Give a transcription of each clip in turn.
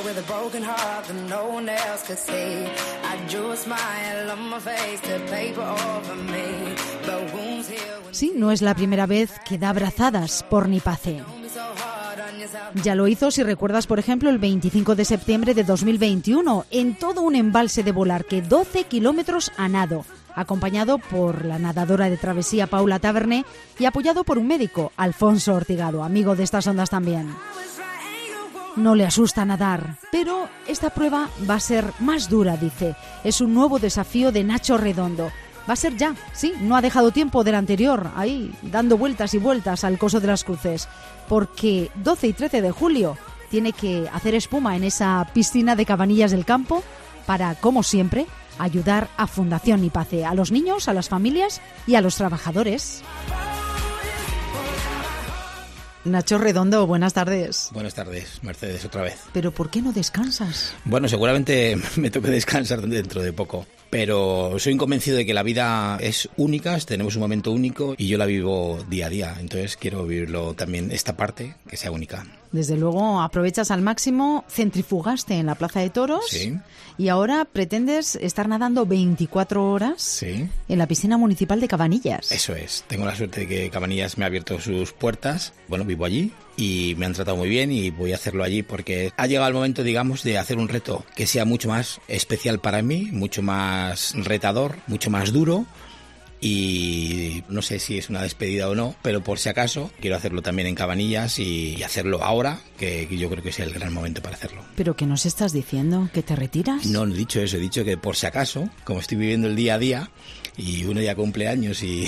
Sí, no es la primera vez que da brazadas Pornipace. Ya lo hizo, si recuerdas, por ejemplo, el 25 de septiembre de 2021, en todo un embalse de Volarque, 12 kilómetros a nado, acompañado por la nadadora de travesía Paula Taverné y apoyado por un médico, Alfonso Ortigado, amigo de estas ondas también. No le asusta nadar, pero esta prueba va a ser más dura, dice. Es un nuevo desafío de Nacho Redondo. Va a ser ya, sí, no ha dejado tiempo del anterior, ahí dando vueltas y vueltas al Coso de las Cruces, porque 12 y 13 de julio tiene que hacer espuma en esa piscina de Cabanillas del Campo para, como siempre, ayudar a Fundación Nipace, a los niños, a las familias y a los trabajadores. Nacho Redondo, buenas tardes. Buenas tardes, Mercedes, otra vez. ¿Pero por qué no descansas? Bueno, seguramente me toque descansar dentro de poco, pero soy convencido de que la vida es única, tenemos un momento único y yo la vivo día a día, entonces quiero vivirlo también, esta parte, que sea única. Desde luego aprovechas al máximo, centrifugaste en la Plaza de Toros, sí, y ahora pretendes estar nadando 24 horas, sí, en la piscina municipal de Cabanillas. Eso es, tengo la suerte de que Cabanillas me ha abierto sus puertas, bueno, vivo allí y me han tratado muy bien y voy a hacerlo allí porque ha llegado el momento, digamos, de hacer un reto que sea mucho más especial para mí, mucho más retador, mucho más duro. Y no sé si es una despedida o no, pero por si acaso quiero hacerlo también en Cabanillas y hacerlo ahora, que yo creo que es el gran momento para hacerlo. ¿Pero qué nos estás diciendo? ¿Que te retiras? No he dicho eso, he dicho que por si acaso, como estoy viviendo el día a día y uno ya cumple años y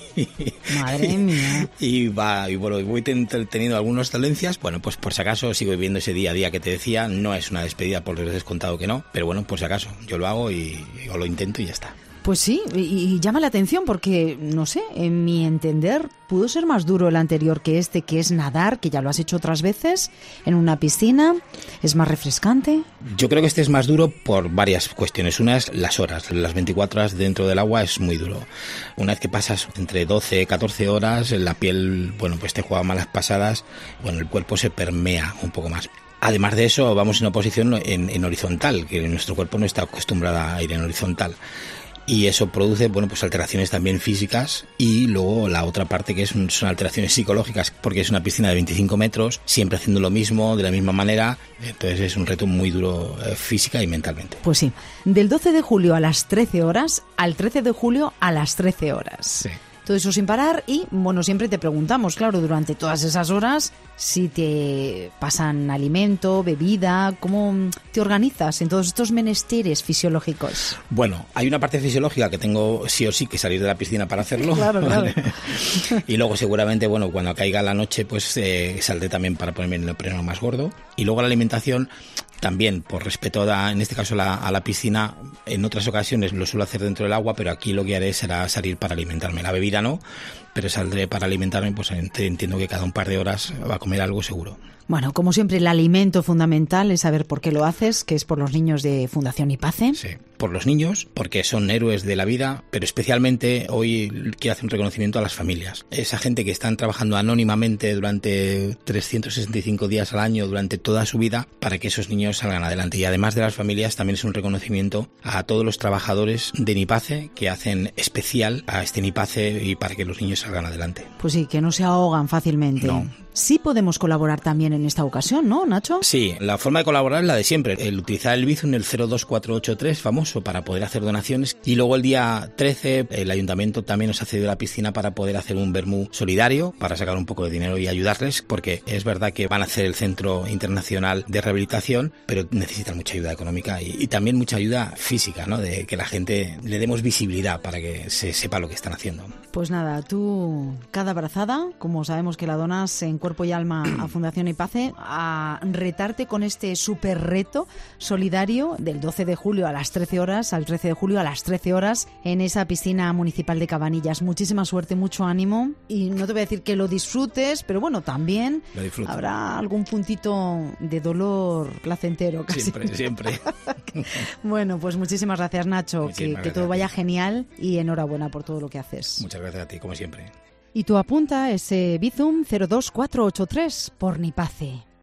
madre mía, y bueno, voy teniendo algunas dolencias, bueno, pues por si acaso sigo viviendo ese día a día que te decía. No es una despedida, por lo descontado que no, pero bueno, por si acaso yo lo hago o lo intento y ya está. Pues sí, y llama la atención porque, no sé, en mi entender, pudo ser más duro el anterior que este, que es nadar, que ya lo has hecho otras veces, en una piscina, es más refrescante. Yo creo que este es más duro por varias cuestiones. Una es las horas, las 24 horas dentro del agua es muy duro. Una vez que pasas entre 12, 14 horas, la piel, bueno, pues te juega malas pasadas, bueno, el cuerpo se permea un poco más. Además de eso, vamos en una posición en horizontal, que nuestro cuerpo no está acostumbrado a ir en horizontal. Y eso produce, bueno, pues alteraciones también físicas y luego la otra parte que son alteraciones psicológicas, porque es una piscina de 25 metros, siempre haciendo lo mismo, de la misma manera, entonces es un reto muy duro física y mentalmente. Pues sí, del 12 de julio a las 13 horas al 13 de julio a las 13 horas. Sí. Todo eso sin parar y, bueno, siempre te preguntamos, claro, durante todas esas horas, si te pasan alimento, bebida, ¿cómo te organizas en todos estos menesteres fisiológicos? Bueno, hay una parte fisiológica que tengo sí o sí que salir de la piscina para hacerlo. Claro, ¿vale? claro. Y luego seguramente, bueno, cuando caiga la noche, pues saldré también para ponerme el neopreno más gordo. Y luego la alimentación, también por respeto en este caso a la piscina. En otras ocasiones lo suelo hacer dentro del agua, pero aquí lo que haré será salir para alimentarme. La bebida no, pero saldré para alimentarme, pues entiendo que cada un par de horas va a comer algo seguro. Bueno, como siempre, el alimento fundamental es saber por qué lo haces, que es por los niños de Fundación Nipace. Sí, por los niños, porque son héroes de la vida, pero especialmente hoy quiero hacer un reconocimiento a las familias. Esa gente que están trabajando anónimamente durante 365 días al año, durante toda su vida, para que esos niños salgan adelante. Y además de las familias, también es un reconocimiento a todos los trabajadores de Nipace que hacen especial a este Nipace y para que los niños salgan adelante. Pues sí, que no se ahogan fácilmente. No. Sí podemos colaborar también en esta ocasión, ¿no, Nacho? Sí, la forma de colaborar es la de siempre. El utilizar el Bizum, el 02483, famoso, para poder hacer donaciones. Y luego el día 13, el ayuntamiento también nos ha cedido la piscina para poder hacer un vermú solidario, para sacar un poco de dinero y ayudarles, porque es verdad que van a hacer el Centro Internacional de Rehabilitación, pero necesitan mucha ayuda económica y también mucha ayuda física, ¿no? De que la gente le demos visibilidad para que se sepa lo que están haciendo. Pues nada, tú cada brazada, como sabemos que la donas en cuerpo y alma a Fundación Nipace, a retarte con este súper reto solidario del 12 de julio a las 13 horas al 13 de julio a las 13 horas en esa piscina municipal de Cabanillas. Muchísima suerte, mucho ánimo y no te voy a decir que lo disfrutes, pero bueno, también habrá algún puntito de dolor placentero. Casi. Siempre. Bueno, pues muchísimas gracias, Nacho, que todo vaya genial y enhorabuena por todo lo que haces. Muchas gracias a ti, como siempre. Y tú apunta ese Bizum 02483 por Nipace.